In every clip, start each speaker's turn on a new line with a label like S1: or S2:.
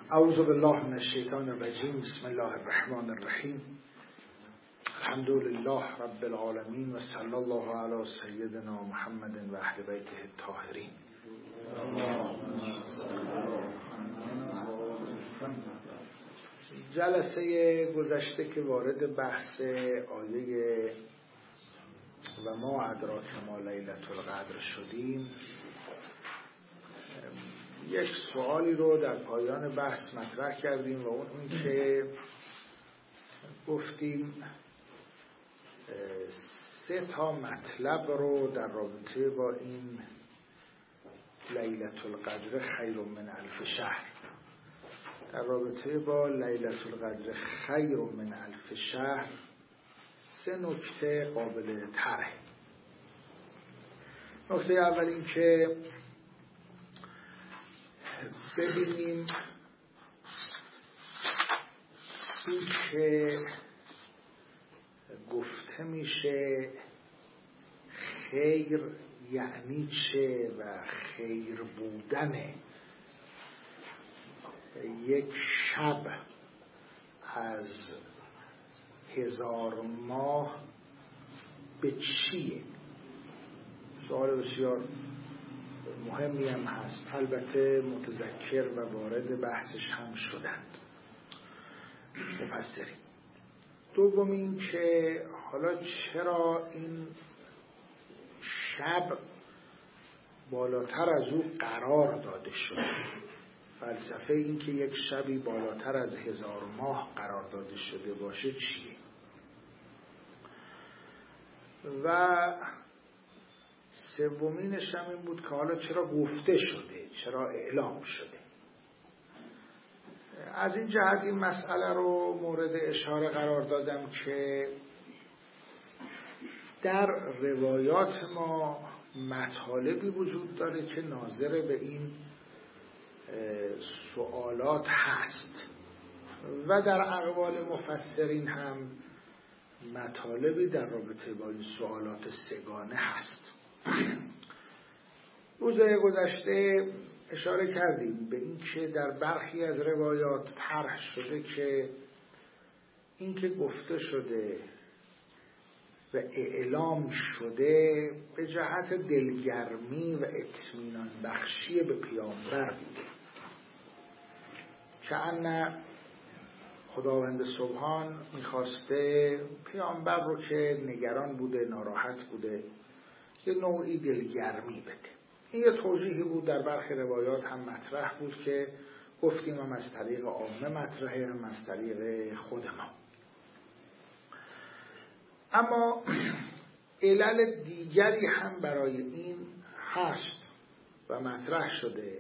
S1: اعوذ بالله من الشیطان الرجیم. بسم الله الرحمن الرحیم. الحمد لله رب العالمین و صلی الله علی سیدنا محمد و اهل بیته الطاهرین. جلسه گذشته که وارد بحث آیه و ما ادراک ما لیلة القدر شدیم، یک سوالی رو در پایان بحث مطرح کردیم و اون این که گفتیم 3 مطلب رو در رابطه با این لیلة القدر خیر من الف شهر، در رابطه با لیلة القدر خیر من الف شهر 3 نکته قابل طرح. نکته اول این که ببینیم این که گفته میشه خیر یعنی چه و خیر بودن یک شب از 1000 ماه به چیه؟ سوال بسیار مهمی هم هست. البته متذکر و وارد بحثش هم شدند مفسرین. دوم این که حالا چرا این شب بالاتر از او قرار داده شده؟ فلسفه این که یک شبی بالاتر از 1000 ماه قرار داده شده باشه چیه؟ و سومینش هم این بود که حالا چرا گفته شده، چرا اعلام شده. از این جهت این مسئله رو مورد اشاره قرار دادم که در روایات ما مطالبی وجود داره که ناظر به این سوالات هست و در اقوال مفسرین هم مطالبی در رابطه با این سوالات سگانه هست. روزهای گذشته اشاره کردیم به این که در برخی از روایات طرح شده که این که گفته شده و اعلام شده به جهت دلگرمی و اطمینان بخشی به پیامبر بوده، که ان خداوند سبحان میخواسته پیامبر رو که نگران بوده، ناراحت بوده، یه نوعی دلگرمی بده. این یه توضیحی بود. در برخی روایات هم مطرح بود که گفتیم هم از طریق عامه مطرحه، هم از طریق خود ما. اما علل دیگری هم برای این هست و مطرح شده.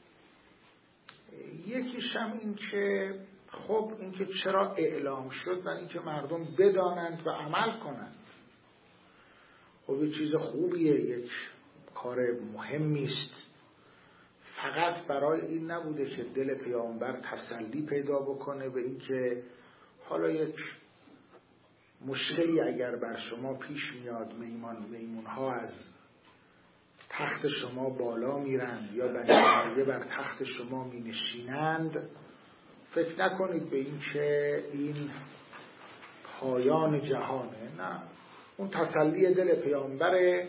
S1: یکیش هم این که خب این که چرا اعلام شد و این که مردم بدانند و عمل کنند. خب یه چیز خوبیه، یک کار مهمی است. فقط برای این نبوده که دل پیامبر تسلی پیدا بکنه به این که حالا یک مشکلی اگر بر شما پیش میاد، میمونها از تخت شما بالا میرن یا بنیه بر تخت شما می نشینند، فکر نکنید به این که این پایان جهانه. نه، اون تسلی دل پیامبره.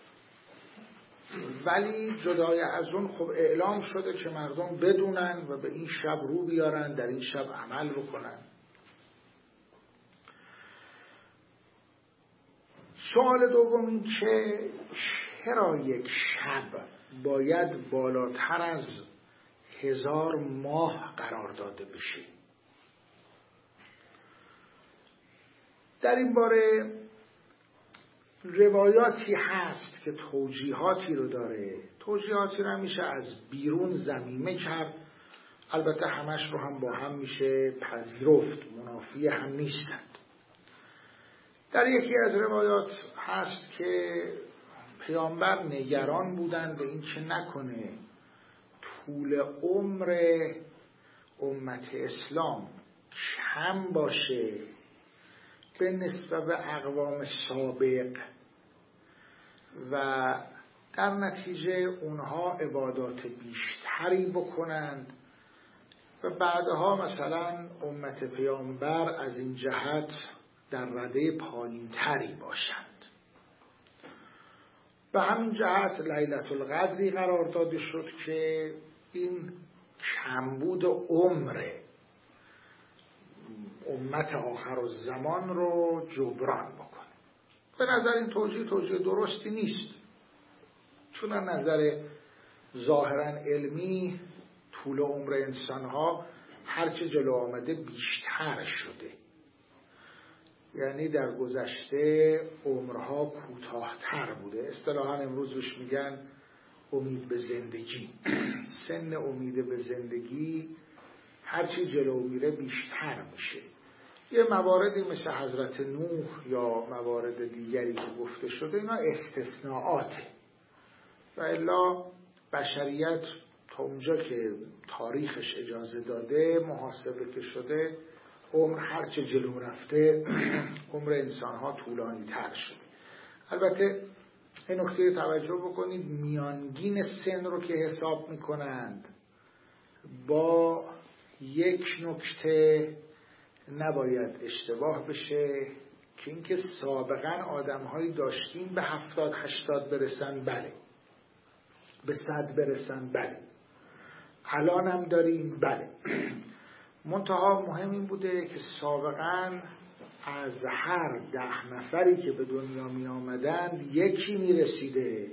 S1: ولی جدای از اون خب اعلام شده که مردم بدونن و به این شب رو بیارن، در این شب عمل بکنن. سوال دوم این که چرا یک شب باید بالاتر از 1000 ماه قرار داده بشه؟ در این باره روایاتی هست که توجیهاتی رو داره. توجیهاتی رو میشه از بیرون ضمیمه کرد، البته همش رو هم با هم میشه پذیرفت، منافی هم نیستند. در یکی از روایات هست که پیامبر نگران بودن به این که نکنه طول عمر امت اسلام کم باشه به نسبت به اقوام سابق و در نتیجه اونها عبادات بیشتری بکنند و بعدها مثلا امت پیامبر از این جهت در رده پایین تری باشند. به همین جهت لیلة القدری قرار داده شد که این کمبود عمر امت آخرالزمان رو جبران بکنه. به نظر این توجیه درستی نیست، چون از نظر ظاهرا علمی طول عمر انسانها هرچه جلو آمده بیشتر شده، یعنی در گذشته عمرها کوتاه‌تر بوده. اصطلاحاً امروز بهش میگن امید به زندگی. سن امید به زندگی هرچی جلو میره بیشتر میشه. یه مواردی مثل حضرت نوح یا موارد دیگری که گفته شده اینا استثناءاته و الا بشریت تا اونجا که تاریخش اجازه داده محاسبه که شده عمر هرچه جلو رفته عمر انسانها طولانی تر شده. البته این نکته توجه بکنید میانگین سن رو که حساب میکنند با یک نکته نباید اشتباه بشه که اینکه سابقا آدم‌هایی داشتیم به 70-80 برسن، بله، به 100 برسن، بله، الان هم داریم، بله. منتها مهم این بوده که سابقا از هر 10 نفری که به دنیا می آمدند یکی می رسیده،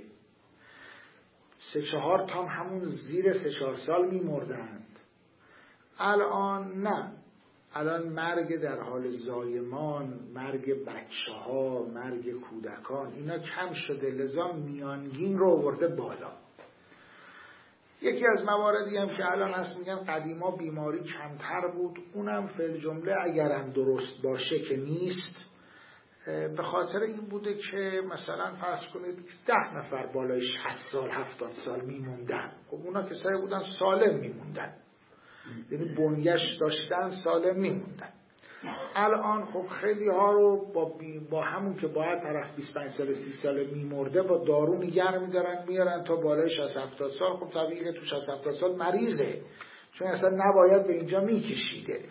S1: 3-4 تا همون زیر 3-4 سال می مردند. الان نه، الان مرگ در حال زایمان، مرگ بچه ها، مرگ کودکان اینا کم شده، لذا میانگین رو آورده بالا. یکی از مواردی هم که الان هست میگن قدیما بیماری کمتر بود، اونم فعل جمله اگرم درست باشه که نیست، به خاطر این بوده که مثلا فرض کنید 10 نفر بالای 60 سال 70 سال میموندن، خب اونا کسایی بودن سالم میموندن، یعنی بنیش داشتن سالم میموندن. الان خب خیلی ها رو با همون که باید طرف 25 سال 30 سال میمرده با دارو نگه میدارن میارن تا بالای 60-70 سال. خب طبیعیه تو 60-70 سال مریضه، چون اصلا نباید به اینجا میکشیده.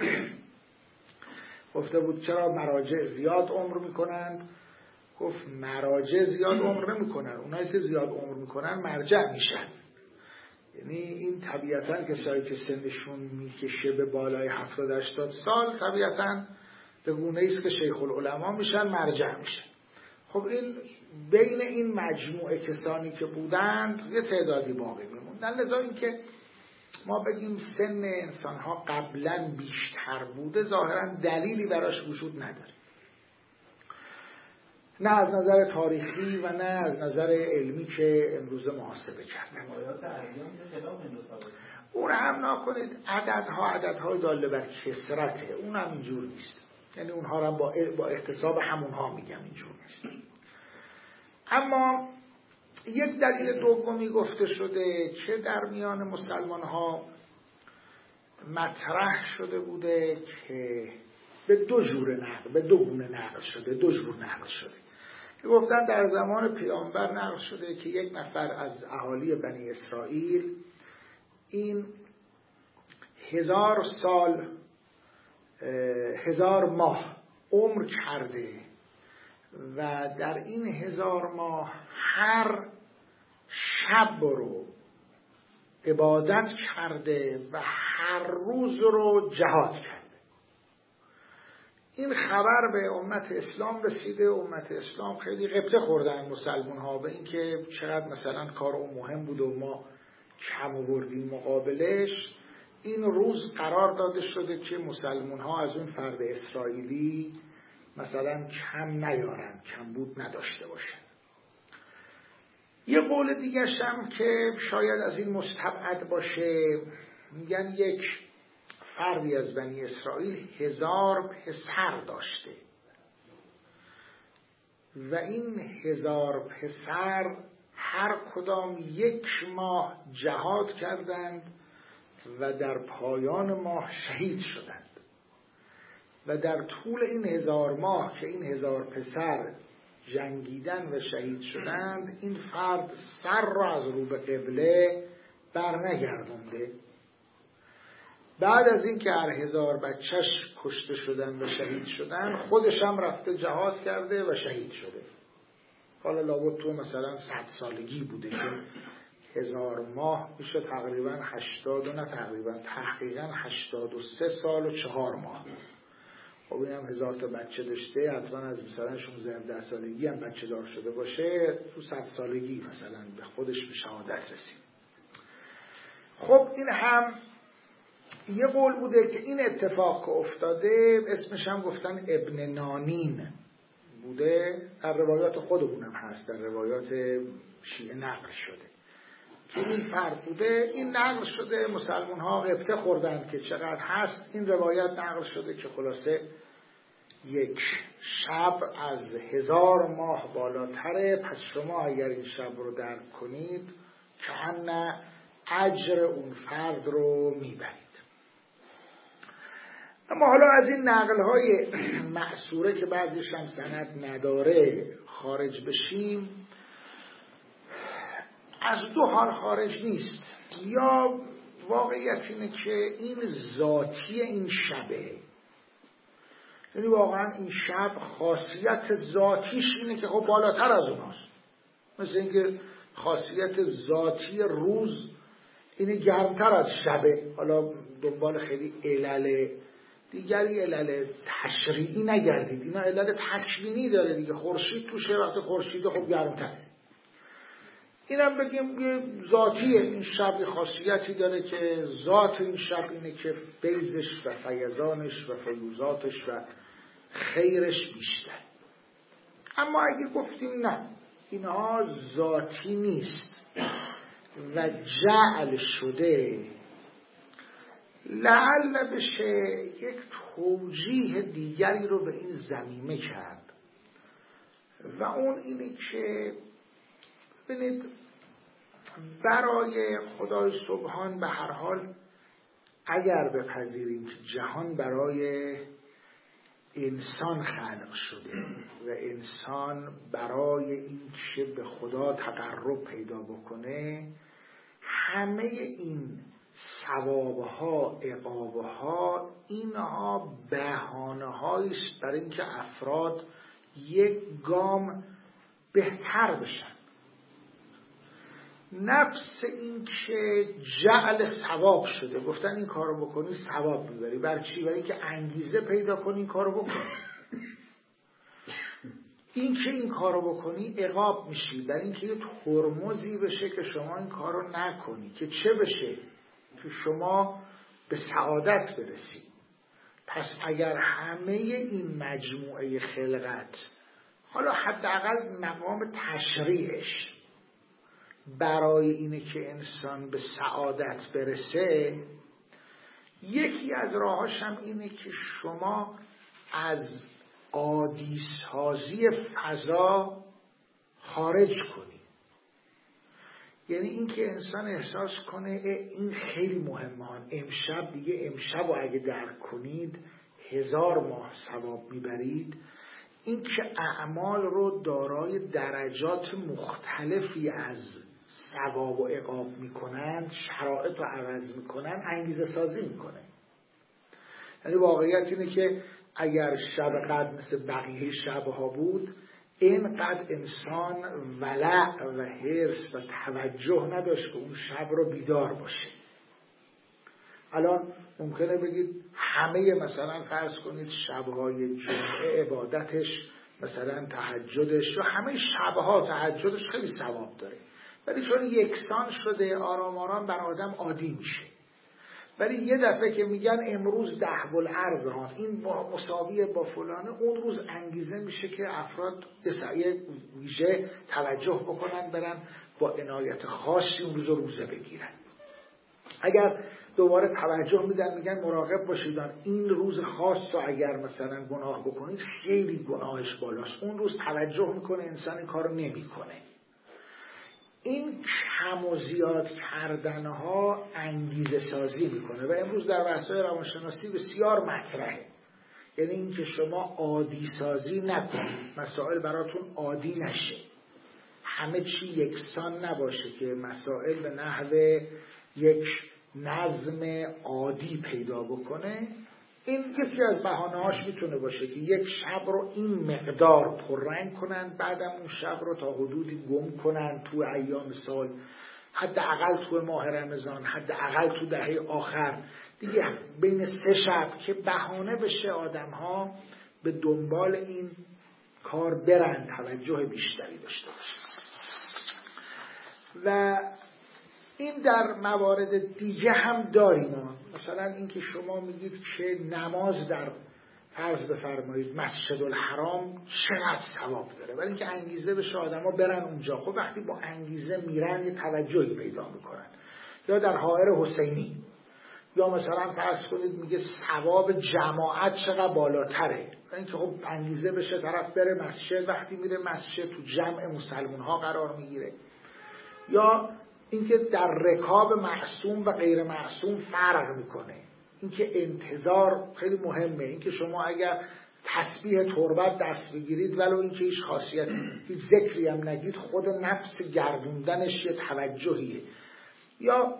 S1: گفته بود چرا مراجع زیاد عمر میکنند؟ گفت مراجع زیاد عمر نمیکنن، اونایی که زیاد عمر میکنن مرجع میشن. یعنی این طبیعتاً کسایی که سنشون میکشه به بالای 70-80 سال طبیعتاً به گونه ایست که شیخ العلماء میشن، مرجع میشن. خب این بین این مجموعه کسانی که بودند یه تعدادی باقی میموندن، لذا این که ما بگیم سن انسانها قبلاً بیشتر بوده ظاهراً دلیلی براش وجود نداره، نه از نظر تاریخی و نه از نظر علمی که امروز محاسبه کردن. اون هم نکنید عددهای داله بر کثرته، اون هم اینجور نیست، یعنی اونها را با احتساب همونها میگم اینجور نیست. اما یک دلیل دومی گفته شده که در میان مسلمان ها مطرح شده بوده که به دو گونه نقل شده که گفتن در زمان پیامبر نقل شده که یک نفر از اهالی بنی اسرائیل این 1000 سال 1000 ماه عمر کرده و در این 1000 ماه هر شب رو عبادت کرده و هر روز رو جهاد کرده. این خبر به امت اسلام رسیده، امت اسلام خیلی غبطه خوردن مسلمان ها به این که چقدر مثلا کار اون مهم بود و ما کم آوردیم مقابلش. این روز قرار داده شده که مسلمان ها از اون فرد اسرائیلی مثلا کم نیارن، کم بود نداشته باشن. یه قول دیگه هم که شاید از این مستبعد باشه، میگن یک فردی از بنی اسرائیل 1000 پسر داشته و این 1000 پسر هر کدام 1 ماه جهاد کردند و در پایان ماه شهید شدند و در طول این 1000 ماه که این 1000 پسر جنگیدن و شهید شدند این فرد سر را از رو به قبله بر نگردانده. بعد از این که هر 1000 بچهش کشته شدن و شهید شدن، خودش هم رفته جهاد کرده و شهید شده. حالا لابد تو مثلا 100 سالگی بوده که 1000 ماه میشه تقریبا 83 سال و 4 ماه. خب اینم 1000 تا بچه داشته، حتما از مثلا 16 سالگی هم بچه دار شده باشه، تو 100 سالگی مثلا به خودش به شهادت رسید. خب این هم یه قول بوده که این اتفاق که افتاده اسمش هم گفتن ابن نانین بوده، در روایات خودمونم هست، در روایات شیعه نقل شده که این فرد بوده. این نقل شده، مسلمان ها غبطه خوردن که چقدر هست. این روایت نقل شده که خلاصه یک شب از 1000 ماه بالاتره، پس شما اگر این شب رو درک کنید که ان اجر اون فرد رو میبرید. اما حالا از این نقل‌های مأثوره که بعضیش هم سند نداره خارج بشیم. از دو حال خارج نیست، یا واقعیت اینه که این ذاتی این شبه، یعنی واقعا این شب خاصیت ذاتیش اینه که خب بالاتر از اوناست، مثل اینکه خاصیت ذاتی روز اینه گرمتر از شبه. حالا دنبال خیلی علل دیگری، علل تشریعی نگردید، اینا علل تکوینی داره دیگه. خورشید توشه، وقتی خورشید خب گرمتره. اینم بگیم یه ذاتیه، این شب خاصیتی داره که ذات این شب اینه که فیضش و فیضانش و فیوزاتش و خیرش بیشتر. اما اگه گفتیم نه اینها ذاتی نیست و جعل شده، لعل بشه یک توجیه دیگری رو به این ضمیمه کرد و اون اینه که ببینید برای خدای سبحان به هر حال اگر بپذیریم که جهان برای انسان خلق شده و انسان برای این که به خدا تقرب پیدا بکنه، همه این ثوابها عقابها اینها بهانه‌هایی است برای اینکه افراد یک گام بهتر بشن. نفس این که جعل ثواب شده، گفتن این کارو بکنی ثواب میبری. برای چی؟ برای اینکه انگیزه پیدا کنی این کارو بکنی. این که این کارو بکنی عقاب میشی، برای اینکه یه ترمزی بشه که شما این کارو نکنی، که چه بشه؟ که شما به سعادت برسی. پس اگر همه این مجموعه خلقت، حالا حداقل مقام تشریعش برای اینه که انسان به سعادت برسه، یکی از راهاش هم اینه که شما از عادی سازی فضا خارج کنی. یعنی این که انسان احساس کنه این خیلی مهمه، امشب دیگه امشب و اگه درک کنید 1000 ماه ثواب میبرید. این که اعمال رو دارای درجات مختلفی از ثواب و عقاب میکنن، شرایط رو عوض میکنن، انگیزه سازی میکنه. یعنی واقعیت اینه که اگر شب قدر مثل بقیه شبها بود، اینقدر انسان ولع و حرص و توجه نداشت که اون شب رو بیدار باشه. الان ممکنه بگید همه مثلا فرض کنید شبهای جمعه عبادتش مثلا تهجدش و همه شبها تهجدش خیلی ثواب داره، ولی چون یکسان شده آرام آرام بر آدم عادی میشه. ولی یه دفعه که میگن امروز 10 الارض ها این مساویه با فلانه، اون روز انگیزه میشه که افراد به سعی ویژه توجه بکنن، برن با عنایت خاصی اون روز روزه بگیرن. اگر دوباره توجه میدن میگن مراقب باشید این روز خاص رو اگر مثلا گناه بکنید خیلی گناهش بالاست، اون روز توجه میکنه انسان این کارو نمیکنه. این کم و زیاد کردنها انگیزه سازی میکنه و امروز در بحث‌های روانشناسی بسیار مطرحه. یعنی این که شما عادی سازی نکنید، مسائل براتون عادی نشه، همه چی یکسان نباشه، که مسائل به نحو یک نظم عادی پیدا بکنه، این یکی از بهانه‌هاش میتونه باشه که یک شب رو این مقدار پررنگ کنن، بعدم اون شب رو تا حدودی گم کنن تو ایام سال، حداقل تو ماه رمضان، حداقل تو دهه آخر دیگه بین 3 شب، که بهانه بشه آدم‌ها به دنبال این کار برن، توجه بیشتری داشته باشه. و این در موارد دیگه هم داریم. مثلا اینکه شما میگید که نماز در فرض بفرمایید مسجد الحرام چقدر ثواب داره، ولی اینکه انگیزه بشه آدما برن اونجا. خب وقتی با انگیزه میرن یه توجهی پیدا میکنن. یا در حائر حسینی، یا مثلا فرض کنید میگه ثواب جماعت چقدر بالاتره، اینکه خب انگیزه بشه طرف بره مسجد، وقتی میره مسجد تو جمع مسلمان ها قرار میگیره. یا اینکه در رکاب معصوم و غیر معصوم فرق میکنه، اینکه انتظار خیلی مهمه، اینکه شما اگر تسبیح تربت دست بگیرید ولو اینکه هیچ خاصیت هیچ ذکری هم نگید، خود نفس گردوندنش یه توجهیه. یا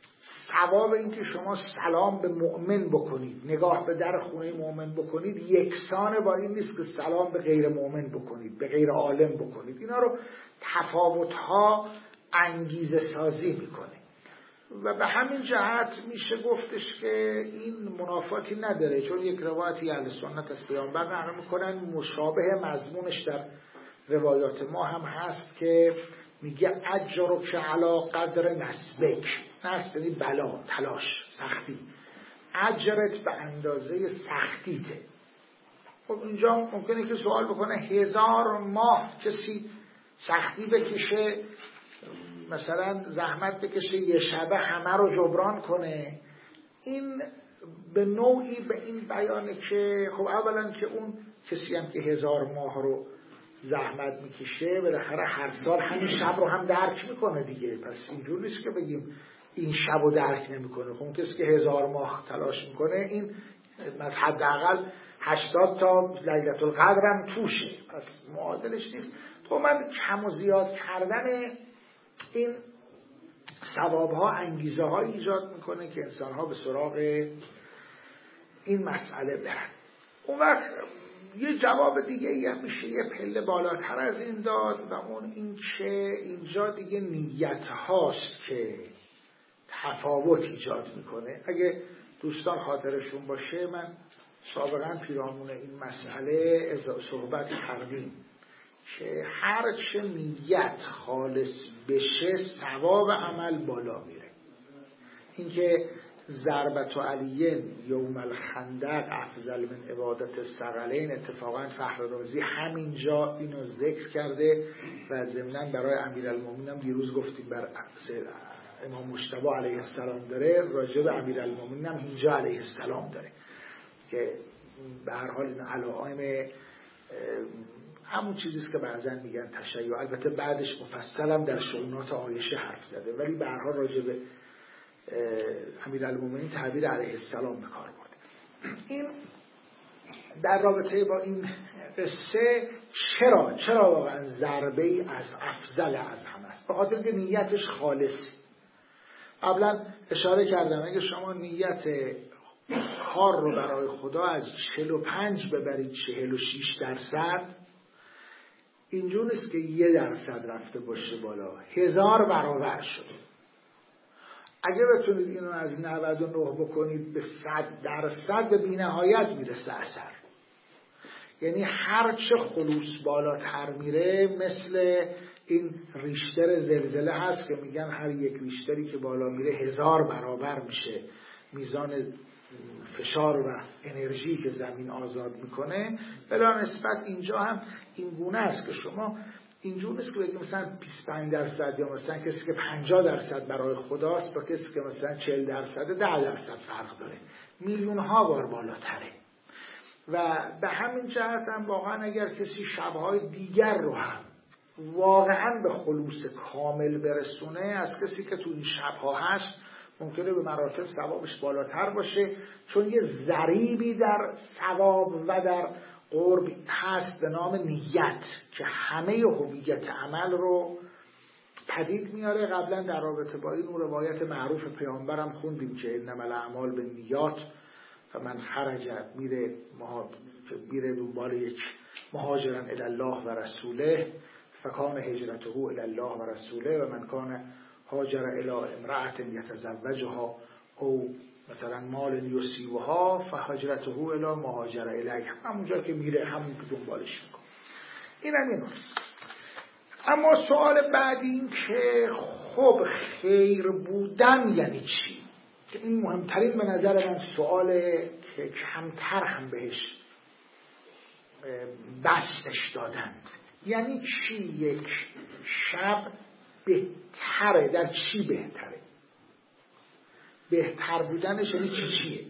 S1: ثواب اینکه شما سلام به مؤمن بکنید، نگاه به در خونه مؤمن بکنید، یکسانه با این نیست که سلام به غیر مؤمن بکنید، به غیر عالم بکنید. اینا رو تفاوت‌ها انگیزه سازی میکنه و به همین جهت میشه گفتش که این منافاتی نداره، چون یک روایتی اهل سنت از پیامبر نقل میکنن مشابه مضمونش در روایات ما هم هست که میگه اجرک علی قدر نسبک. نسب یعنی بلا، تلاش، سختی. اجرت به اندازه سختیته. خب اینجا ممکنه که سوال بکنه 1000 ماه کسی سختی بکشه، مثلا زحمت بکشه یه شبه همه رو جبران کنه، این به نوعی به این بیانه که خب اولا که اون کسی هم که 1000 ماه رو زحمت میکشه بالاخره هر سال همین شب رو هم درک میکنه دیگه. پس اینجور نیست که بگیم این شب رو درک نمیکنه. خب کسی که 1000 ماه تلاش میکنه این حداقل 80 تا لیلة القدر هم توشه، پس معادلش نیست. تو من کم و زیاد کردن این ثوابها انگیزه ها ایجاد میکنه که انسان ها به سراغ این مسئله برن. اون وقت یه جواب دیگه هم میشه یه پله بالاتر از این داد و اون این که اینجا دیگه نیت هاست که تفاوت ایجاد میکنه. اگه دوستان خاطرشون باشه من سابقا پیرامون این مسئله صحبت کردیم که هرچه نیت خالص بشه ثواب عمل بالا میره. اینکه ضربت علیین یوم الخندق افضل من عبادت الثقلین، اتفاقا فخر رازی همینجا اینو ذکر کرده و ضمناً برای امیرالمومنین دیروز گفتیم بر امام مجتبی علیه السلام داره، راجع به امیرالمومنین هم اینجا علیه السلام داره که به هر حال این علائم همون چیزیست که بعضن میگن تشیع. البته بعدش مفصل هم در شؤونات عایشه حرف زده، ولی به هر حال راجع به امیرالمومنین تعبیر علیه السلام به کار برده. این در رابطه با این قصه چرا واقعا ضربه ای از افضل از همه است؟ به خاطر که نیتش خالص. قبلا اشاره کردم اگه شما نیت کار رو برای خدا از 45 ببرید 46%، اینجور نیست که 1% رفته باشه بالا، 1000 برابر شده. اگه بتونید اینو از 99 بکنید به 100%، به بی‌نهایت میرسه اثر. یعنی هر چه خلوص بالاتر میره، مثل این ریشتر زلزله هست که میگن هر یک ریشتری که بالا میره 1000 برابر میشه میزان فشار و انرژی که زمین آزاد میکنه. بلا نسبت اینجا هم این گونه است که شما اینجور نیست که بگیم مثلا 25% یا مثلا کسی که 50% برای خداست با کسی که مثلا 40% 10% فرق داره، میلیون ها بار بالاتره. و به همین جهت هم واقعا اگر کسی شبهای دیگر رو هم واقعا به خلوص کامل برسونه از کسی که تو این شبها هست، ممکنه به مراتب ثوابش بالاتر باشه، چون یه ضریبی در ثواب و در قرب هست به نام نیت که همه هویت عمل رو پدید میاره. قبلا در رابطه با این روایت معروف پیامبرم خوندیم که انما الاعمال بالنیات و من خرج میره دنبال یک مهاجرا الی الله و رسوله فکان هجرته الی الله و رسوله و من کان هاجر الی امرأة یتزوجها او مثلا مال یصیبها فهجرته الی ما هاجر الیه. همونجا که میره همون که دنبالش میکنه. اینم اما سوال بعدی این که خب خیر بودن یعنی چی؟ که این مهمترین به نظر من سواله که کمتر هم بهش بستش دادند. یعنی چی یک شب بهتره؟ در چی بهتره؟ بهتر بودنش یعنی چیه؟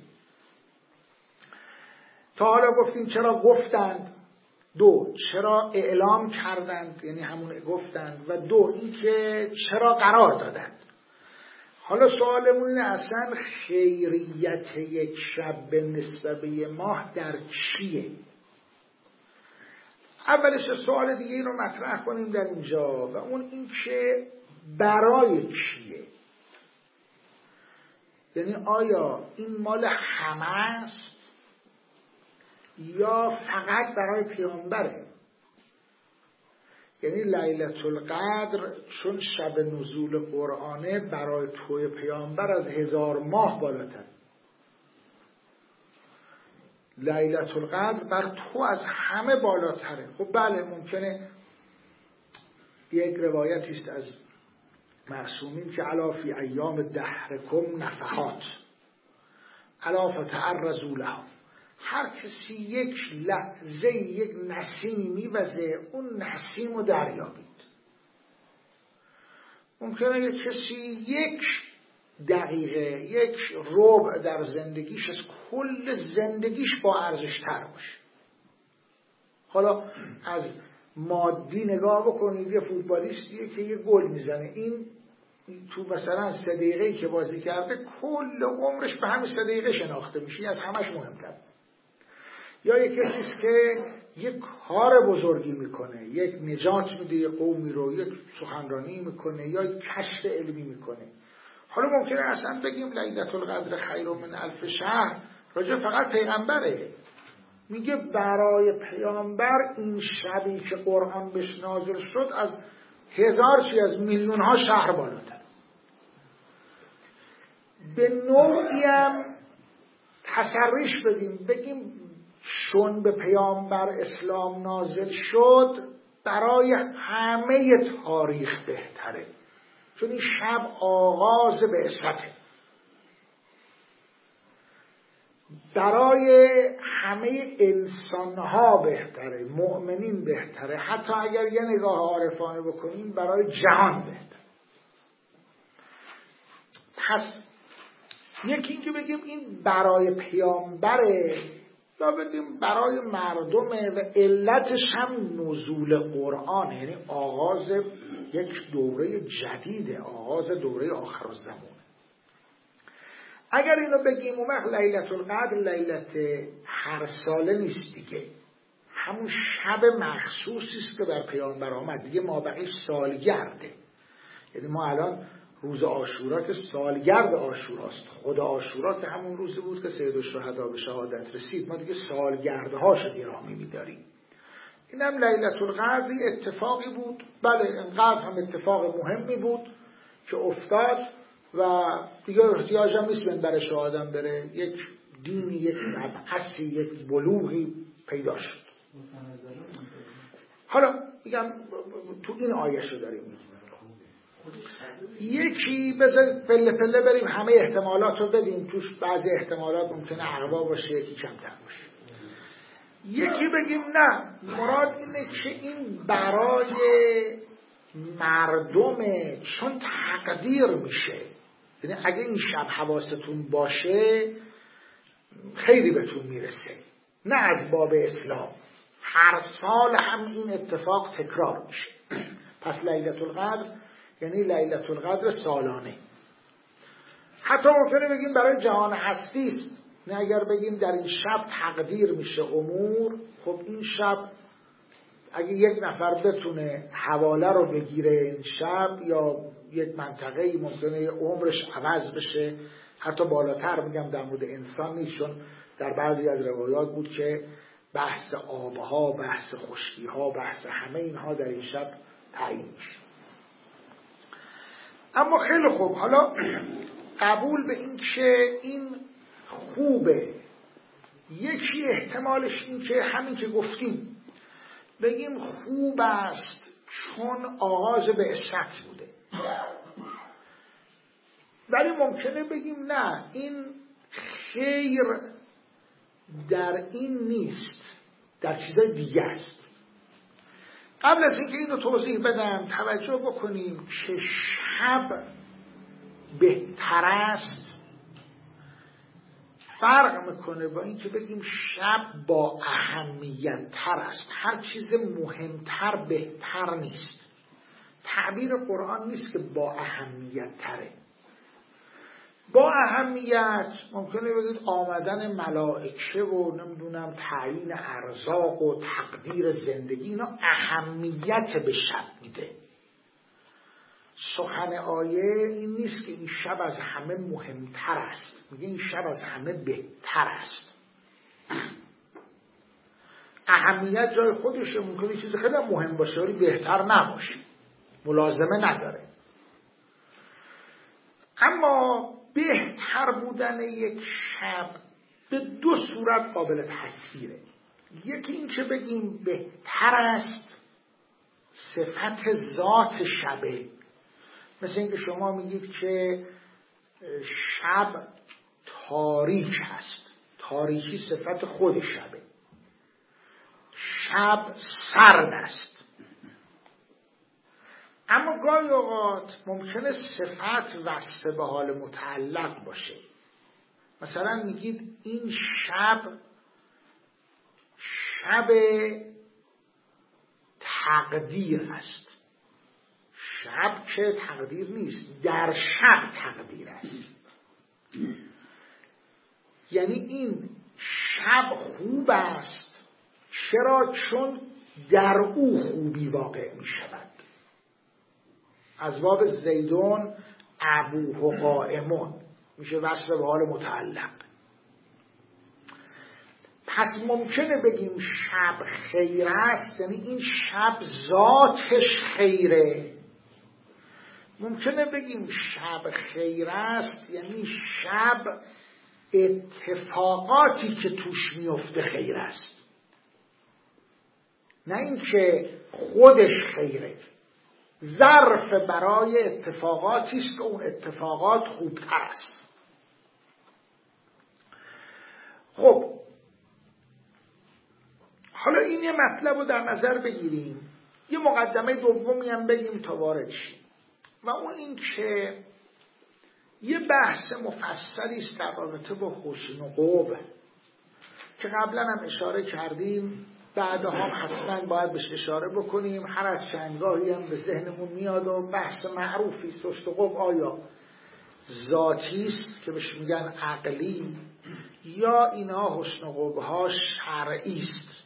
S1: تا حالا گفتیم چرا گفتند، دو چرا اعلام کردند یعنی همون گفتند، و دو اینکه چرا قرار دادند. حالا سوالمون اینه اصلا خیریت یک شب به نسبه ماه در چیه؟ اولش سوال دیگه این رو مطرح کنیم در اینجا و اون این که برای چیه؟ یعنی آیا این مال همه است یا فقط برای پیامبره؟ یعنی لیلة القدر چون شب نزول قرآنه برای توی پیامبر از 1000 ماه بالاتر. لیلة القدر بر تو از همه بالاتره. خب بله ممکنه یک روایتی است از معصومین که الا فی ایام دهرکم نفحات الا فتعرضوا لها. هر کسی یک لحظه یک نسیمی میوزه، اون نسیم رو دریابید. ممکنه یک کسی یک دقیقه یک ربع در زندگیش از کل زندگیش با ارزش تر باشه. حالا از مادی نگاه بکنید، یه فوتبالیستیه که یه گل میزنه، این تو مثلا 3 دقیقه‌ای که بازی کرده کل عمرش به همین 3 دقیقه شناخته میشه، از همش مهمتر. یا یک کسی است که یک کار بزرگی میکنه، یک نجات میده یک قومی رو، یک سخنرانی میکنه یا یک کشف علمی میکنه. حالا ممکنه اصلا بگیم لیلة القدر خیر من 1000 شهر راجع فقط پیغمبره. میگه برای پیامبر این شبی که قرآن بهش نازل شد از 1000 چی از میلیون ها شهر بالاتر. به نوعی هم تسریش بدیم، بگیم چون به پیامبر اسلام نازل شد برای همه تاریخ بهتره، چون این شب آغاز بعثته. برای همه انسانها بهتره، مؤمنین بهتره، حتی اگر یه نگاه عارفانه بکنیم برای جهان بهتره. پس یکی این که بگیم این برای پیامبره یا بگیم برای مردمه و علتش هم نزول قرآن، یعنی آغاز یک دوره جدیده، آغاز دوره آخرالزمان. اگر اینو بگیم اون وقت لیلة القدر لیلت هر ساله نیست دیگه، همون شب مخصوصی است که بر پیامبر آمد دیگه، مابقی سالگرده. یعنی ما الان روز عاشورا که سالگرد عاشوراست، خود عاشورا که همون روزی بود که سید الشهدا به شهادت رسید، ما دیگه سالگردهاش گرامی می‌داریم. اینم لیلة القدر اتفاقی بود، بله اینقدر هم اتفاق مهمی بود که افتاد و دیگه احتیاج هم نیست برش آدم بره، یک دینی، یک مبحثی، یک بلوغی پیدا شد. حالا میگم تو این آیه‌شو داریم میگیم. یکی بذار پله پله بریم همه احتمالات رو بدیم، توش بعضی احتمالات ممکنه اقوا باشه یکی کمتر باشه. یکی بگیم نه، مراد اینه که این برای مردمه، چون تقدیر میشه. یعنی اگه این شب حواستون باشه خیلی بهتون میرسه، نه از باب اسلام. هر سال هم این اتفاق تکرار میشه. پس لیلة القدر یعنی لیلة القدر سالانه. حتی ممکنه بگیم برای جهان هستی است. نه اگر بگیم در این شب تقدیر میشه امور، خب این شب اگه یک نفر بتونه حواله رو بگیره این شب، یا یک منطقه‌ای ممکنه عمرش عوض بشه، حتی بالاتر میگم در مورد انسان نیست، چون در بعضی از روایات بود که بحث آبها، بحث خشکیها، بحث همه اینها در این شب تعیین میشه. اما خیلی خوب، حالا قبول به این که این خوبه، یکی احتمالش این که همین که گفتیم بگیم خوب است چون آغاز به عصمت بوده، ولی ممکنه بگیم نه، این خیر در این نیست، در چیزای دیگه است. قبل از اینکه اینو توضیح بدم توجه بکنیم که شب بهتر است فرق میکنه با اینکه بگیم شب با اهمیت تر است. هر چیز مهمتر بهتر نیست. تعبیر قرآن نیست که با اهمیت تره. با اهمیت ممکنه بگید آمدن ملائکه و نمیدونم تعیین ارزاق و تقدیر زندگی، اینا اهمیت به شب میده. سخن آیه این نیست که این شب از همه مهمتر است، میگه این شب از همه بهتر است. اهمیت جای خودشه، ممکنه چیز خیلی مهم باشه ولی بهتر نباشه، ملازمه نداره. اما بهتر بودن یک شب به دو صورت قابل تصویره. یکی این که بگیم بهتر است صفت ذات شبه، مثل اینکه شما میگید که شب تاریک است، تاریکی صفت خود شبه. شب سرد است. اما گاهی اوقات ممکنه صفت وصف به حال متعلق باشه. مثلا میگید این شب شب تقدیر است. شب که تقدیر نیست، در شب تقدیر است. یعنی این شب خوب است. چرا؟ چون در او خوبی واقع می شود. از باب زیدون ابوه قائمون میشه وصف به حال متعلق. پس ممکنه بگیم شب خیر است، یعنی این شب ذاتش خیره. ممکنه بگیم شب خیر است، یعنی شب اتفاقاتی که توش میفته خیر است، نه اینکه خودش خیره. ظرف برای اتفاقاتی است که اون اتفاقات خوبتر است. خب حالا این یه مطلب رو در نظر بگیریم، یه مقدمه دومی هم بگیم تا وارد شیم، و اون این که یه بحث مفصلی است در رابطه با حسن و قبح که قبلا هم اشاره کردیم، بعدها هم حتما باید بهش اشاره بکنیم. هر از چندگاهی هم به ذهنمون میاد و بحث معروفی است. حسن و قبح آیا ذاتی است که بهش میگن عقلی، یا اینا حسن و قبح ها شرعی است؟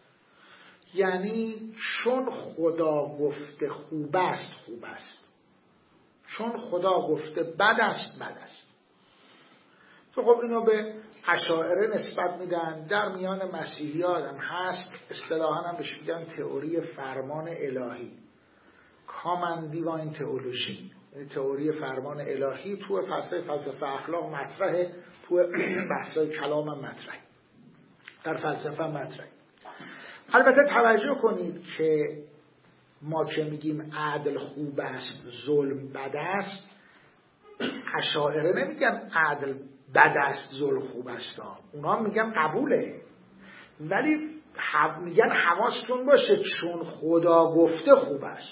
S1: یعنی چون خدا گفته خوب است خوب است، چون خدا گفته بد است بد است. خب اینو به اشاعره نسبت میدن. در میان مسیحیان هم هست، اصطلاحاً هم بهش میگن تئوری فرمان الهی، کامن دیواین تئولوژی، یعنی تئوری فرمان الهی. تو فلسفه اخلاق مطرحه، تو بحث‌های کلام هم مطرحه، در فلسفه مطرحه. البته توجه کنید که ما که میگیم عدل خوب است ظلم بد است، اشاعره نمیگن عدل بد است ظلم خوب است، اونا میگن قبوله، ولی میگن حواستون باشه چون خدا گفته خوب است.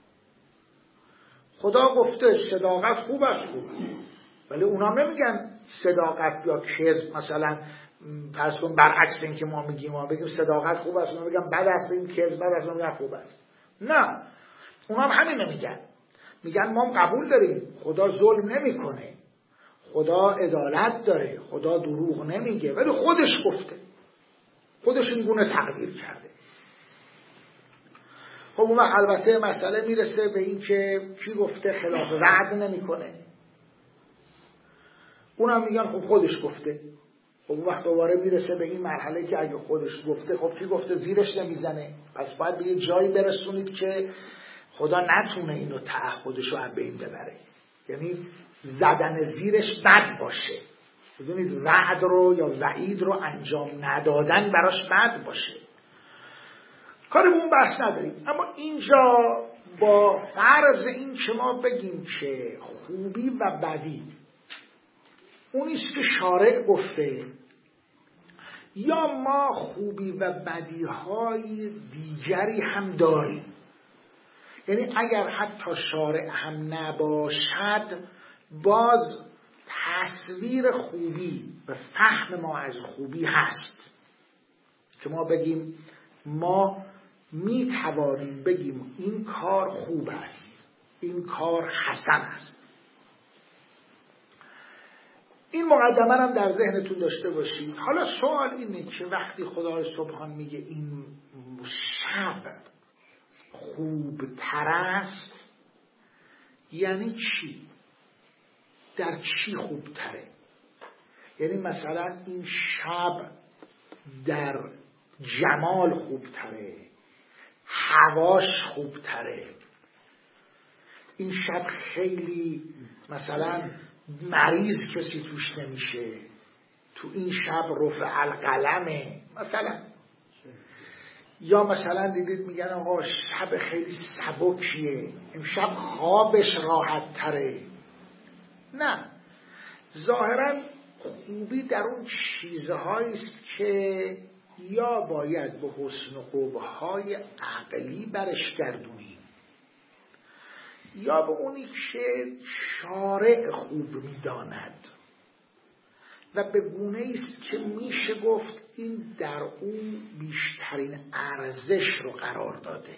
S1: خدا گفته صداقت خوب است خوب است، ولی اونا نمیگن صداقت یا کذب مثلا فرض کن برعکس این که ما میگیم، ما بگیم صداقت خوب است اونا میگن بد است، بگیم کذب بد است اونا میگن خوب است. نه، اونا هم همین نمیگن. میگن ما هم قبول داریم خدا ظلم نمیکنه، خدا عدالت داره، خدا دروغ نمیگه، ولی خودش گفته، خودش این گونه تقدیر کرده. خب اون البته مسئله میرسه به این که کی گفته خلاف وعده نمیکنه، اونم میگن خب خودش گفته. خب اون وقت دوباره میرسه به این مرحله که اگه خودش گفته خب کی گفته زیرش نمیزنه. پس باید به یه جایی برسونید که خدا نتونه اینو تعهدش رو از بین ببره، یعنی زدن زیرش بد باشه. بدونید وعد رو یا وعید رو انجام ندادن براش بد باشه. کاری به اون بحث نداریم. اما اینجا با فرض این که ما بگیم که خوبی و بدی اونیست که شارع گفته، یا ما خوبی و بدی های دیگری هم داریم، یعنی اگر حتی شارع هم نباشد باز تصویر خوبی و فهم ما از خوبی هست که ما بگیم ما می توانیم بگیم این کار خوب است، این کار حسن است. این مقدمه هم در ذهنتون داشته باشید. حالا سوال اینه که وقتی خدای سبحان میگه این شب خوب تر است یعنی چی؟ در چی خوب تره؟ یعنی مثلا این شب در جمال خوب تره، هواش خوب تره، این شب خیلی مثلا مریض کسی توش نمیشه، تو این شب رفع القلمه مثلا، یا مثلا دیدید میگن آقا شب خیلی سبکیه، امشب خوابش راحت تره. نه، ظاهرا خوبی در اون چیزهایی است که یا باید به حسن و خوبهای عقلی برش گردونیم یا به اونی که شارع خوب میداند و به گونه است که میشه گفت این در اون بیشترین ارزش رو قرار داده.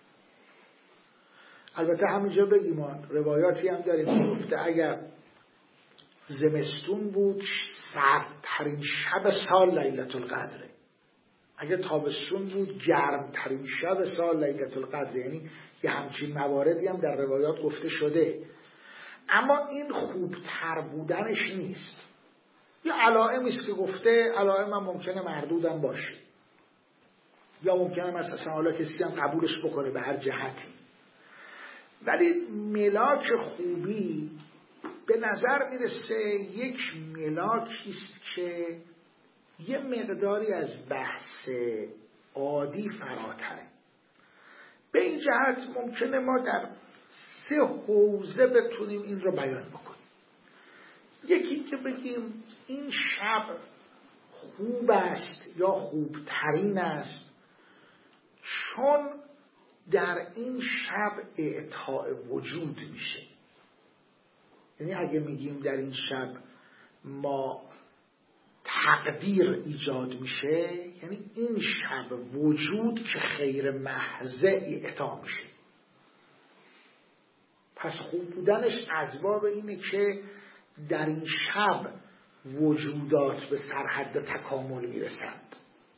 S1: البته همینجا بگیم روایاتی هم داریم که گفته اگر زمستون بود سردترین شب سال لیلة القدره، اگر تابستون بود گرمترین شب سال لیلة القدر. یعنی یه همچین مواردی هم در روایات گفته شده. اما این خوبتر بودنش نیست. یه علائمی است که گفته، علائم هم ممکنه مردودم باشه یا ممکنه مثلا حالا کسی هم قبولش بکنه به هر جهتی، ولی ملاک خوبی به نظر میرسه یک ملاکی است که یه مقداری از بحث عادی فراتره. به این جهت ممکنه ما در 3 حوزه بتونیم این رو بیان بکنیم. یکی که بگیم این شب خوب است یا خوبترین است چون در این شب اعطاء وجود میشه. یعنی اگه میگیم در این شب ما تقدیر ایجاد میشه، یعنی این شب وجود که خیر محض اعطا میشه. پس خوب بودنش اسباب اینه که در این شب وجودات به سرحد تکامل میرسند.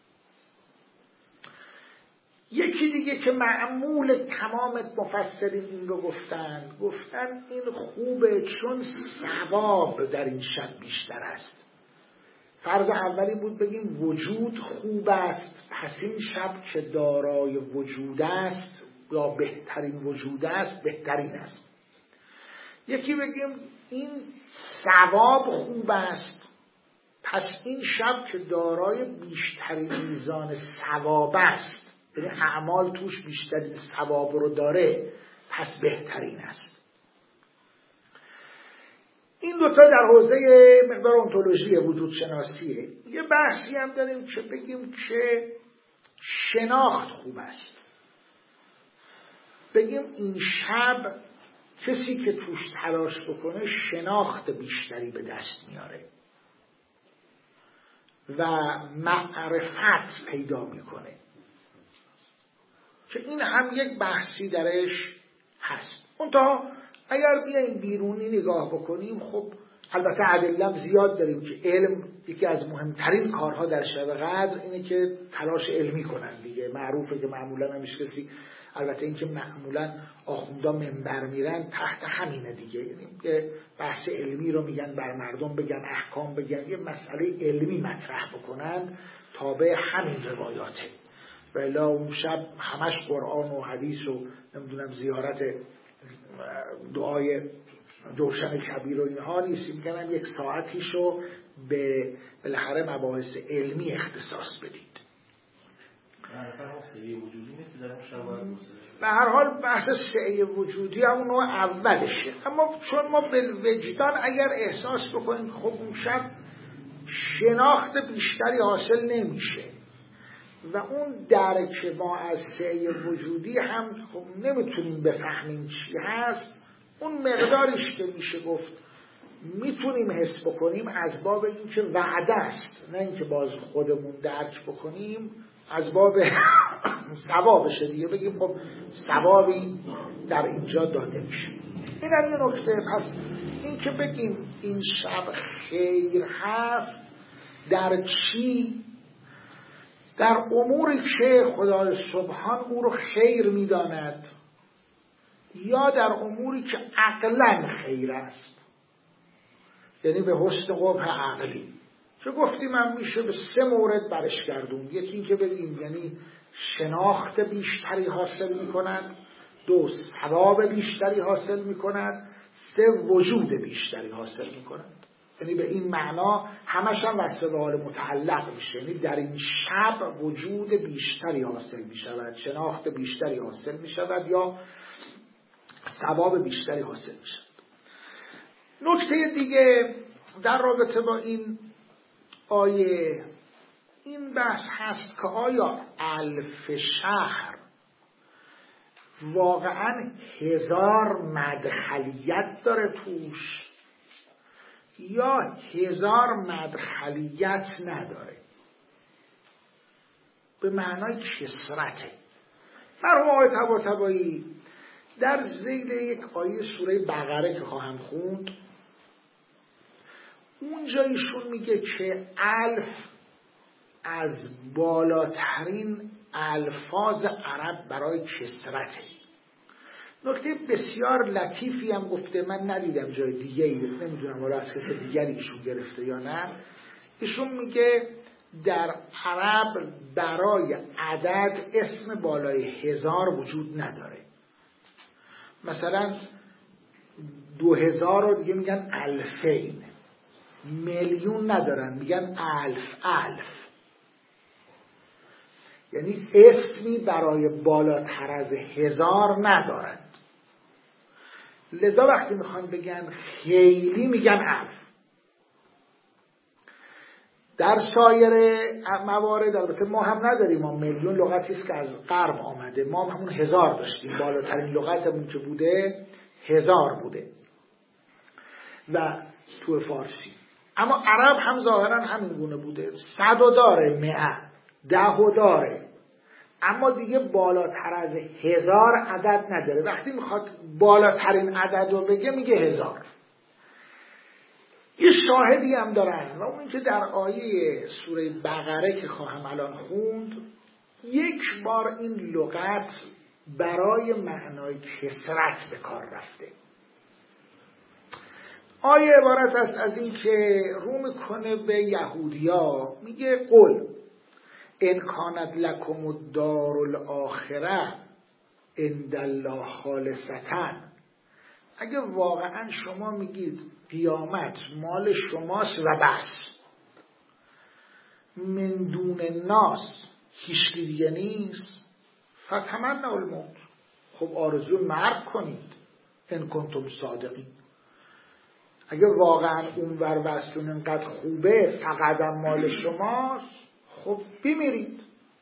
S1: یکی دیگه که معمول تمام مفسرین این رو گفتن این خوبه چون ثواب در این شب بیشتر است. فرض اولی بود بگیم وجود خوب است، پس این شب که دارای وجود است یا بهترین وجود است بهترین است. یکی بگیم این ثواب خوب است، پس این شب که دارای بیشترین میزان ثواب است، یعنی اعمال توش بیشترین ثواب رو داره، پس بهترین است. این دوتا در حوزه مقدار انتولوژی وجود شناسیه. یه بحثی هم داریم که بگیم که شناخت خوب است. بگیم این شب کسی که توش تلاش بکنه شناخت بیشتری به دست میاره و معرفت پیدا میکنه، که این هم یک بحثی درش هست. منتها اگر بیاییم بیرونی نگاه بکنیم، خب البته ادله‌ام زیاد داریم که علم یکی از مهمترین کارها در شب قدر اینه که تلاش علمی کنن دیگه. معروفه که معمولا همیشه کسی البته اینکه معمولا آخوندا منبر میرن تحت همینه دیگه، یعنی یه بحث علمی رو میگن بر مردم بگن، احکام بگن، یه مسئله علمی مطرح بکنن تابع همین روایاته. ولی اون شب همش قرآن و حدیث و نمیدونم زیارت دعای جوشن کبیر و اینها نیست. میگن یک ساعتیشو به بالاخره مباحث علمی اختصاص بدید. به هر حال بحث سعی وجودی همون نوع اولشه، اما چون ما به وجدان اگر احساس بکنیم خب اون شب شناخت بیشتری حاصل نمیشه و اون درک ما از سعی وجودی هم خب نمیتونیم بفهمیم چی هست، اون مقداریش که میشه گفت میتونیم حس بکنیم از باب اینکه وعده است، نه اینکه باز خودمون درک بکنیم، از باب ثوابشه دیگه، بگیم خب ثوابی در اینجا داده میشه. این هم یه نکته. پس این که بگیم این شب خیر هست در چی؟ در اموری که خدای سبحان او رو خیر میداند یا در اموری که عقلاً خیر است، یعنی به حسن قبح عقلی که گفتیم هم میشه به 3 مورد برش گردون. یکی این که بگیم یعنی شناخت بیشتری حاصل میکند، 2 ثواب بیشتری حاصل میکند، 3 وجود بیشتری حاصل میکند. یعنی به این معنا همش هم وصل به حال متعلق میشه، یعنی در این شب وجود بیشتری حاصل میشود، شناخت بیشتری حاصل میشود یا ثواب بیشتری حاصل میشود. نکته دیگه در رابطه با این آیه این بحث هست که آیا 1000 شهر واقعا 1000 مدخلیت داره توش یا 1000 مدخلیت نداره، به معنای کثرته. مرحوم آقای طباطبایی در ذیل یک آیه سوره بقره که خواهم خوند اونجا ایشون میگه که 1000 از بالاترین الفاظ عرب برای کثرته. نکته بسیار لطیفی هم گفته، من ندیدم جای دیگه ای، نمیدونم حالا از کسی دیگری ایشون گرفته یا نه. ایشون میگه در عرب برای عدد اسم بالای 1000 وجود نداره. مثلا 2000 رو دیگه میگن 2000، میلیون ندارن میگن 1000. یعنی اسمی برای بالاتر از 1000 ندارن. لذا وقتی میخوان بگن خیلی میگن 1000. در سایر موارد البته ما هم نداریم، ما میلیون لغتی است که از غرب آمده، ما همون 1000 داشتیم، بالاترین لغتمون که بوده 1000 بوده و تو فارسی. اما عرب هم ظاهرا همین گونه بوده، 100 داره، 100 10 داره، اما دیگه بالاتر از 1000 عدد نداره. وقتی میخواد بالاترین عدد رو بگه میگه 1000. یه شاهدی هم دارن و اون این که در آیه سوره بقره که خواهم الان خوند یک بار این لغت برای معنای کثرت به کار رفته. آیه عبارت است از این که رو میکنه به یهودیا، میگه قل ان کانت لکم الدار الاخره عند الله خالصتا، اگه واقعا شما میگید قیامت مال شماست و بس، من دون الناس هیچ دیگه نیست، فتمنوا الموت، خب آرزو مرگ کنید، ان کنتم صادقین، اگه واقعا اون ور وستون انقدر خوبه فقط مال شماست خب بمیرید.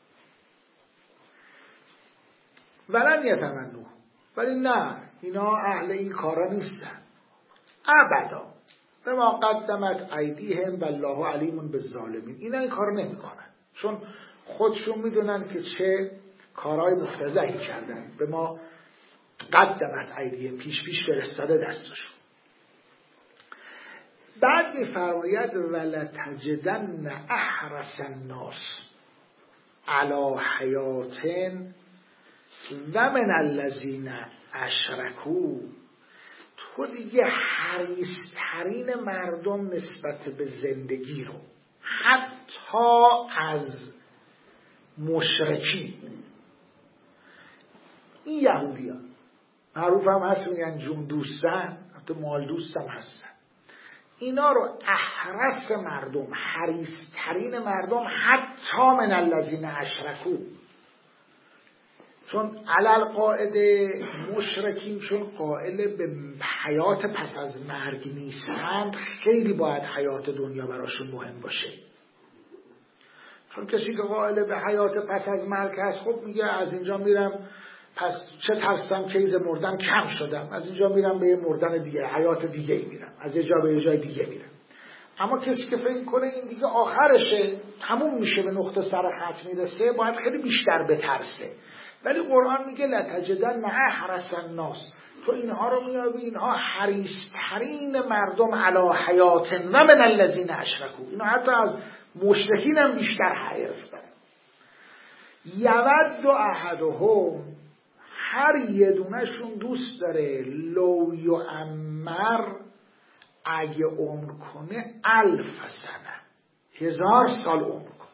S1: ولن یتمنوا، ولی نه، اینا اهل این کارا نیستن ابدا، به ما قدمت ایدیهم والله علیم بالظالمین، اینا این کارو نمیکنن چون خودشون میدونن که چه کارهای مفتضحی کردن، به ما قدمت ایدیهم، پیش فرستاده دستشون. بعد میفرماید ولتجدن احرس الناس علی حیات و من الذین اشرکوا، تو دیگه حریص‌ترین مردم نسبت به زندگی رو حتی از مشرکین، این یهودیان معروف هم هست میگن جون دوستن، حتی مال دوستم هستن، اینا رو احرص مردم، حریص‌ترین مردم حتی من الذین اشرکوا، چون علل قاعده مشرکین چون قائل به حیات پس از مرگ نیستند، خیلی باید حیات دنیا براشون مهم باشه. چون کسی که قائل به حیات پس از مرگ هست، خب میگه از اینجا میرم پس چه ترسم که ایز مردن کم شدم، از اینجا میرم به یه مردن دیگه، حیات دیگه میرم، از یه جا به یه جای دیگه میرم. اما کسی که فکر کنه این دیگه آخرشه، تموم میشه، به نقطه سر خط میرسه، باید خیلی بیشتر بترسه. ولی قرآن میگه لتجدن احرص الناس، تو اینها رو میابی، اینها حریص‌ترین مردم علی حیات و من الذین اشرکوا، اینا حتی از مشرکین هم بیشتر حرص دارن. یود احدهم، هر یه دونشون دوست داره لو یعمر، اگه عمر کنه 1000 سنه، 1000 سال عمر کنه.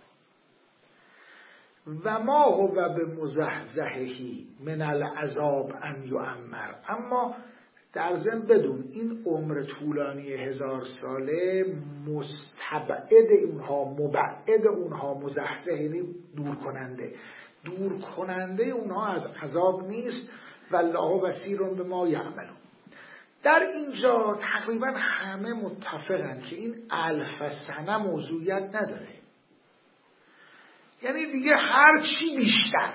S1: و ما هو به مزحزحهی من العذاب ان یعمر، اما در ضمن بدون این عمر طولانی 1000 ساله مستبعد اونها، مبعد اونها، مزحزح یعنی دور کننده اونها از عذاب نیست. والله بصیر بما یعملون. در اینجا تقریبا همه متفقن که این 1000 سنه موضوعیت نداره، یعنی دیگه هر چی بیشتر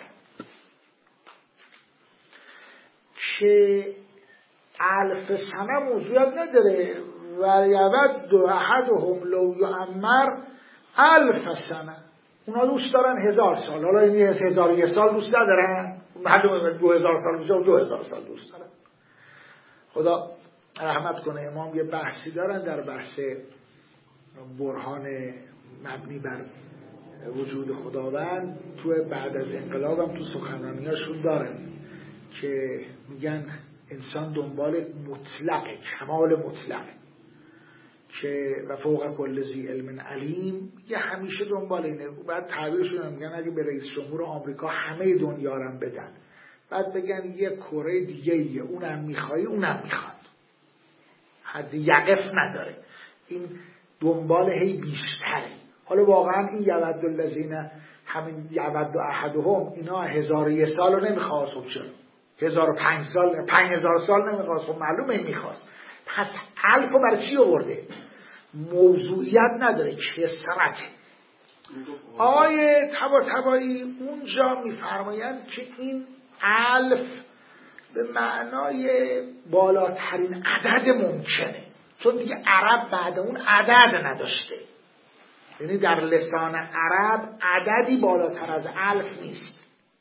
S1: که 1000 سنه موضوعیت نداره. و یود احدهم لو یعمر 1000 سنه، اونا دوست دارن 1000 سال. حالا این 1001 سال دوست ندارن، معلومه 2000 سال دوست دارن، 2000 سال دوست دارن. خدا رحمت کنه، امام یه بحثی دارن در بحث برهان مبنی بر وجود خداوند، تو بعد از انقلاب هم تو سخنرانیاشون دارن که میگن انسان دنبال مطلقه، کمال مطلقه، که و فوق کل ذی علم علیم، یه همیشه دنبال اینه. بعد تعبیرشون میگن اگه به رئیس جمهور آمریکا همه دنیا رو بدن، بعد بگن یه کره دیگه ایه، اونم میخوای اونم میخواد، حد یقف نداره، این دنبال هی بیشتره. حالا واقعا این یود الذین، همین یود احدهم، اینا 1001 سال رو نمیخواد، خب چرا 1005 سال 5000 سال نمیخواد؟ خب معلومه میخواست. پس 1000 برای چی آورده؟ موضوعیت نداره، کثرته. آیه طباطبایی اونجا میفرمایند که این 1000 به معنای بالاترین عدد ممکنه، چون دیگه عرب بعد اون عدد نداشته، یعنی در لسان عرب عددی بالاتر از 1000 نیست.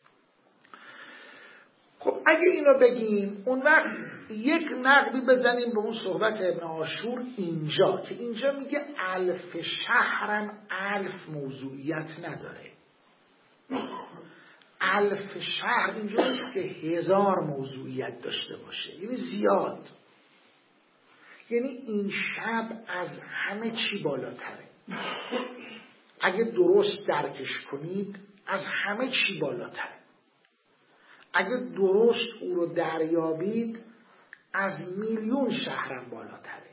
S1: خب اگه اینو بگیم، اون وقت یک نقبی بزنیم به اون صحبت ابن عاشور اینجا، که اینجا میگه 1000 شهرم 1000 موضوعیت نداره. 1000 شهر اینجاست که 1000 موضوعیت داشته باشه، یعنی زیاد، یعنی این شب از همه چی بالاتره. اگه درست درکش کنید از همه چی بالاتره. اگه درست او رو دریابید از میلیون شهرم بالاتره.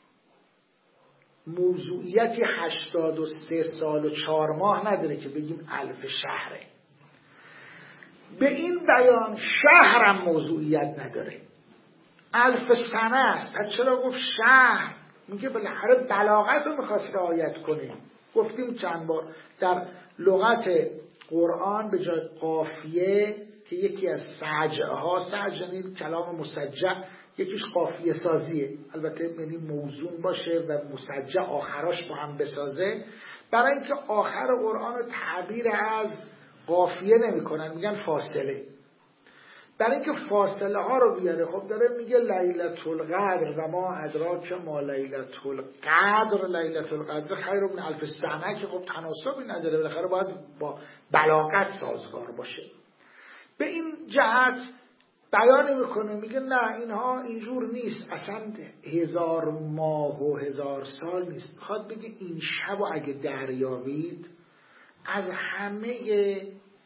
S1: موضوعیتی 83 سال و 4 ماه نداره که بگیم 1000 شهره. به این بیان شهرم موضوعیت نداره، 1000 سنه است. چرا گفت شهر؟ میگه بالاخره بلاغت رو میخواست رعایت کنه. گفتیم چند بار در لغت قرآن به جای قافیه که یکی از سجع ها، سجع یعنی کلام مسجع، یکیش قافیه سازیه، البته یعنی موزون باشه و مسجع آخراش با هم بسازه. برای اینکه آخر قرآن رو تعبیر از قافیه نمی کنن، میگن فاصله. برای اینکه فاصله ها رو بیاره، خب داره میگه لیلة القدر و ما ادراک ما لیلة القدر، لیلة القدر خیر من 1000 سنه، که خب تناسبی نداره، بالاخره باید با بلاغت سازگار باشه. به این جهت بیان میکنه، میگه نه اینها اینجور نیست، اصلا 1000 ماه و 1000 سال نیست. میخواد بگه این شب و اگه دریابید از همه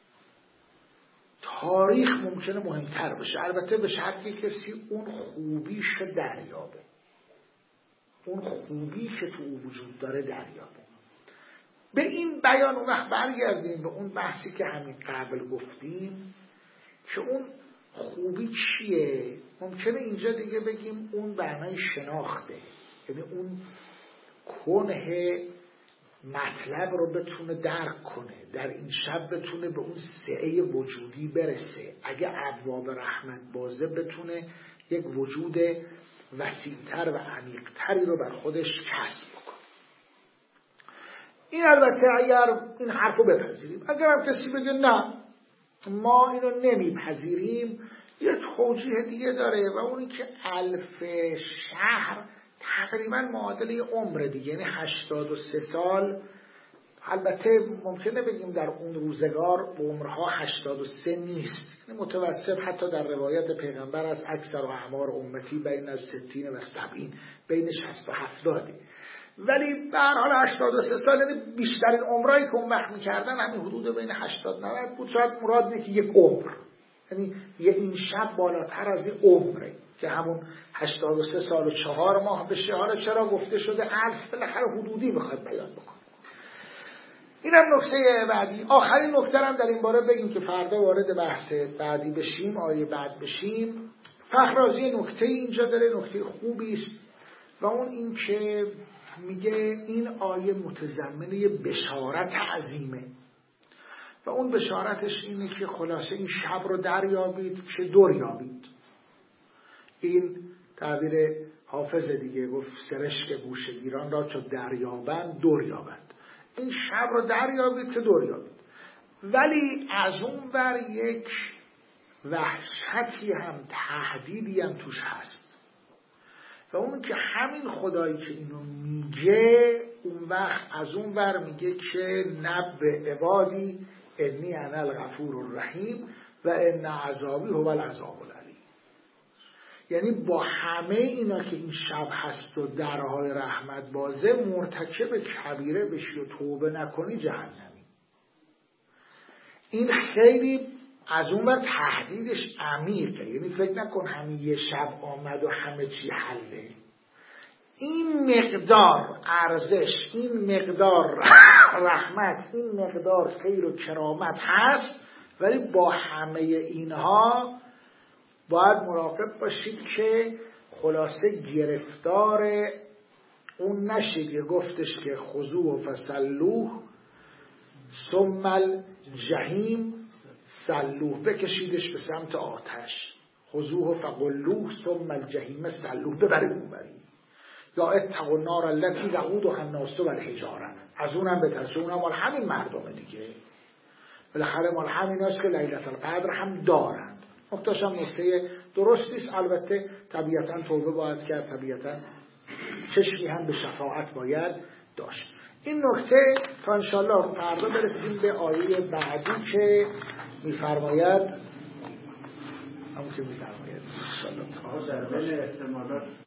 S1: تاریخ ممکنه مهمتر باشه، البته به شرطی کسی اون خوبیش دریابه، اون خوبی که تو وجود داره دریابه. به این بیان اون وقت برگردیم به اون بحثی که همین قبل گفتیم که اون خوبی چیه. ممکنه اینجا دیگه بگیم اون معنای شناخته، یعنی اون کنه مطلب رو بتونه درک کنه، در این شب بتونه به اون سعه وجودی برسه، اگه ابواب رحمت بازه بتونه یک وجود وسیع‌تر و عمیق‌تری رو بر خودش کسب کنه. این البته اگر این حرف رو بپذیریم. اگر هم کسی بگه نه ما اینو نمیپذیریم، یه توجیه دیگه داره و اونی که 1000 شهر تقریبا معادل عمر دیگه، یعنی 83 سال. البته ممکنه بگیم در اون روزگار عمرها 83 نیست، یعنی متوسط حتی در روایت پیغمبر از اکثر و اعمار امتی بین از 60 و 70، بین 60 و 70. ولی به هر حال 83 سال یعنی بیشترین عمرایی که اون وقت میکردن همین حدود بین 80 90 بود. شاید مراد اینه که یک عمر، یعنی یه این شب بالاتر از این عمره که همون 83 سال و 4 ماه بشه. حالا چرا گفته شده 1000 بالاخره حدودی بخواد بیان بکنه. اینم نکته بعدی. آخرین نکته هم در این باره بگیم که فردا وارد بحث بعدی بشیم، آیه بعد بشیم. فخرازی نکته اینجا داره، نکته خوبی است و اون این که میگه این آیه متضمنه بشارت عظیمه و اون بشارتش اینه که خلاصه این شب رو دریابید که دور یابید. این تعبیر حافظ دیگه، گفت سرشک گوشگیران را چو دریابند دور یابند. این شب رو دریابید که دور یابید. ولی از اون بر یک وحشتی هم، تهدیدی هم توش هست و اون که همین خدایی که اینو میگه اون وقت از اون بر میگه که نبئ عبادی انی انا الغفور الرحیم و ان عذابی هو العذاب العلیم. یعنی با همه اینا که این شب هست و درهای رحمت بازه، مرتکب کبیره بشی و توبه نکنی جهنمی. این خیلی از اون بر تهدیدش عمیقه. یعنی فکر نکن همین یه شب آمد و همه چی حله. این مقدار ارزش، این مقدار رحمت، این مقدار خیر و کرامت هست، ولی با همه اینها باید مراقب باشید که خلاصه گرفتار اون نشید که گفتش که خذوه فسلوه ثم الجحیم سلوه، بکشیدش به سمت آتش. خذوه فغلوه ثم الجحیم سلوه، ببرید اونوری. یا اتقوا النار التي وقودها الناس والحجاره، از اونم بترسید. اونم مال همین مردمه دیگه، بالاخره مال همین هست که لیلة القدر هم دارند. نکته‌ش هم نکته درست نیست. البته طبیعتا توبه باید کرد، طبیعتا چشمی هم به شفاعت باید داشت. این نکته تا انشاءالله فردا برسیم به آیه بعدی که میفرماید، همون که میفرماید انشاءالله